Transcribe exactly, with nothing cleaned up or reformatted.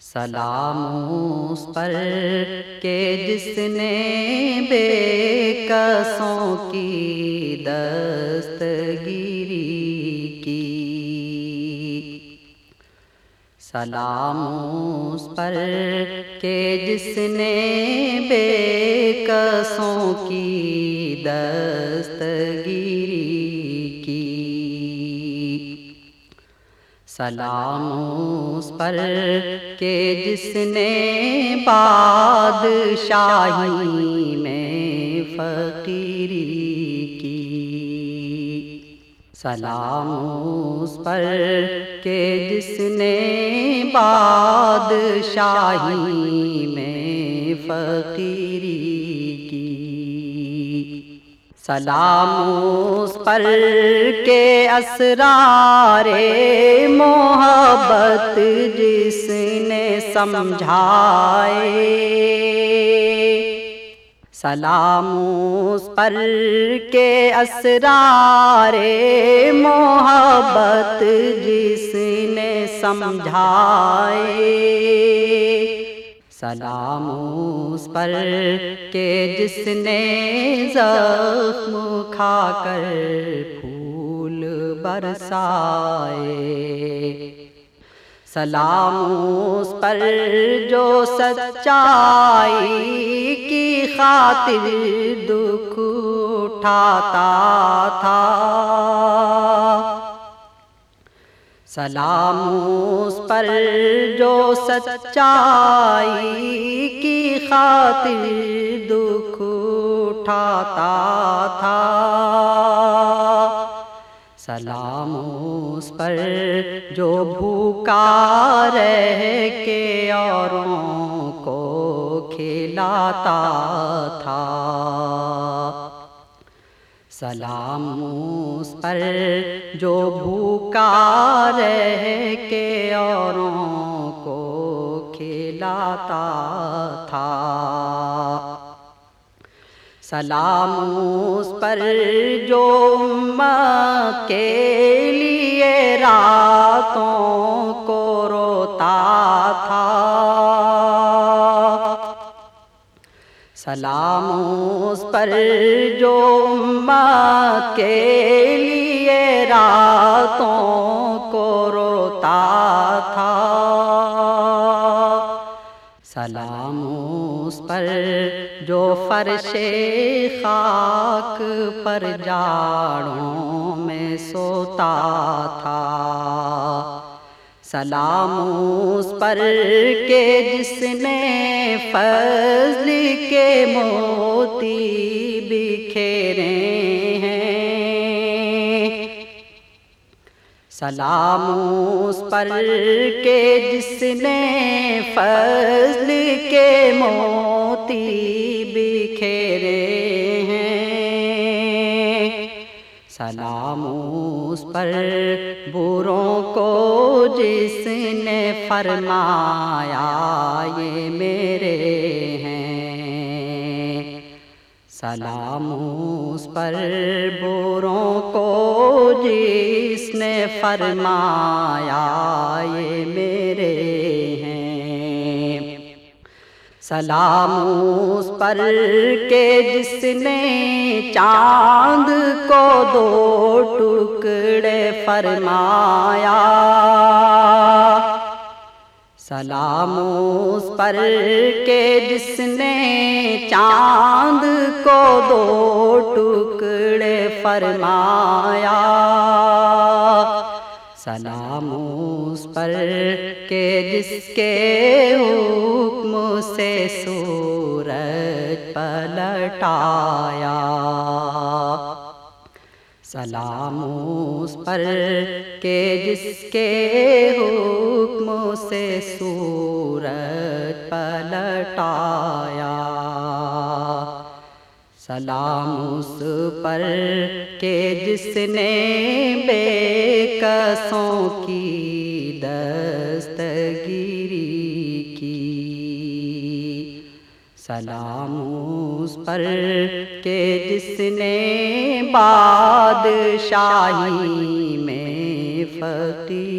سلام اس پر کہ جس نے بے کسوں کی دستگیری کی۔ سلام اس پر کہ جس نے بے کسوں کی دستگیری کی۔ سلام اس پر کہ جس نے بادشاہی میں فقیری کی۔ سلام اس پر کہ جس نے بادشاہی میں فقیری کی۔ سلام اس پر کہ اسرار محبت جس نے سمجھائے۔ سلام اس پر کہ اسرار محبت جس نے سمجھائے۔ سلام اس پر کہ جس نے زخم کھا کر پھول برسائے۔ سلام اس پر جو سچائی کی خاطر دکھ اٹھاتا تھا۔ سلام اس پر جو سچائی کی خاطر دکھ اٹھاتا تھا۔ سلام اس پر جو بھوکا رہ کے اوروں کو کھلاتا تھا۔ سلام اس پر جو بھوکا رہ کے اوروں کو کھلاتا تھا۔ سلام اس پر جو امت کے لیے راتوں کو روتا تھا۔ سلام اس پر جو امت کے لیے راتوں کو روتا تھا۔ سلام اس پر جو فرش خاک پر جاڑوں میں سوتا تھا۔ سلام اس پر کہ جس نے فضل کے موتی بکھیرے ہیں۔ سلام اس پر کہ جس نے فضل کے موتی بکھیرے ہیں۔ سلام اس پر بروں کو جس نے فرمایا یہ میرے ہیں۔ سلام اس پر بروں کو جس نے فرمایا یہ میرے ہیں۔ سلام اس پر کہ جس نے چاند کو دو ٹکڑے فرمایا۔ سلام اس پر کہ جس نے چاند کو دو ٹکڑے فرمایا۔ سلام اس پر کہ جس کے حکم سے سورج پلٹایا۔ سلام اس پر کہ جس کے حکم سے سورج پلٹایا۔ سلام اس پر کہ جس نے بے کسوں کی دستگیری کی۔ سلام اس پر کہ جس نے بادشاہی میں فقیر